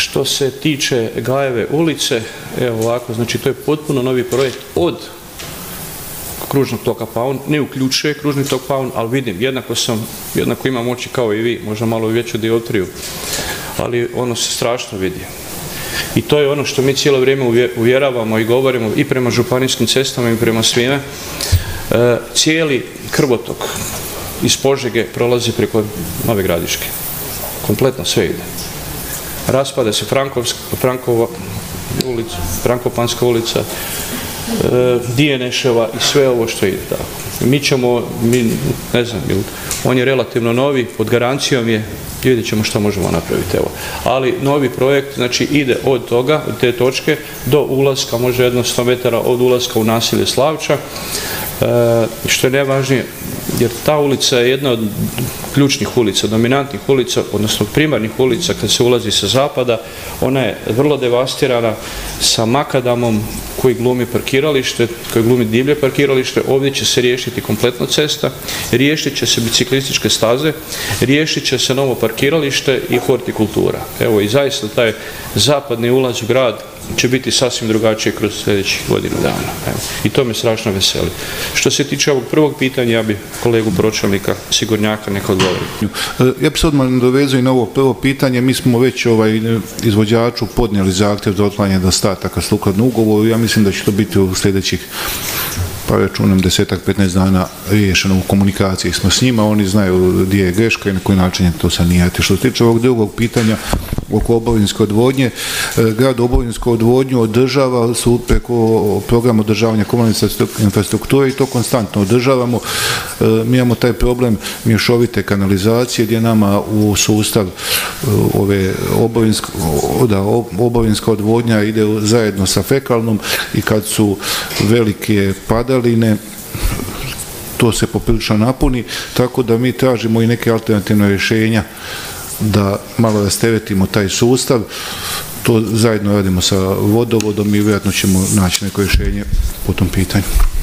Što se tiče Gajeve ulice, evo ovako, znači to je potpuno novi projekt od kružnog toka Paun, ne uključuje kružni tok Paun, ali vidim, jednako imam oči kao i vi, možda malo veću dioptriju, ali ono se strašno vidi. I to je ono što mi cijelo vrijeme uvjeravamo i govorimo i prema županijskim cestama i prema svime. Cijeli krvotok iz Požege prolazi preko Nove Gradiške. Kompletno sve ide. Raspada se Frankopanska ulica, Dijeneševa i sve ovo što ide tako. Ne znam, on je relativno novi, pod garancijom je, i vidjet ćemo što možemo napraviti, evo. Ali novi projekt, znači ide od toga, od te točke, do ulaska, može jedno 100 metara od ulaska u naselje Slavča, što je najvažnije, jer ta ulica je jedna od ključnih ulica, dominantnih ulica, odnosno primarnih ulica kad se ulazi sa zapada. Ona je vrlo devastirana sa makadamom koji glumi parkiralište, koji glumi divlje parkiralište. Ovdje će se riješiti kompletno cesta, riješit će se biciklističke staze, riješit će se novo parkiralište i hortikultura. Evo i zaista taj zapadni ulaz u grad će biti sasvim drugačije kroz sljedećih godinu dana. Evo. I to me strašno veseli. Što se tiče ovog prvog pitanja, ja bi kolegu pročelnika Sigurnjaka neka odgovori. Ja bih se odmah nadovezao i na ovo prvo pitanje. Mi smo već izvođaču podnijeli zahtjev za otklanjanje nedostataka sukladno ugovoru. Ja mislim da će to biti u sljedećih, pa računam 10-15 dana riješeno. U komunikaciji smo s njima, oni znaju gdje je greška i na koji način je to sanirati. Što se tiče ovog drugog pitanja oko oborinske odvodnje, grad oborinsku odvodnju održava preko programa održavanja komunalne infrastrukture i to konstantno održavamo. Mi imamo taj problem mješovite kanalizacije gdje nama u sustav oborinska odvodnja ide zajedno sa fekalnom i kad su velike padaline to se poprilično napuni, tako da mi tražimo i neke alternativne rješenja da malo rasteretimo taj sustav. To zajedno radimo sa vodovodom i vjerojatno ćemo naći neko rješenje po tom pitanju.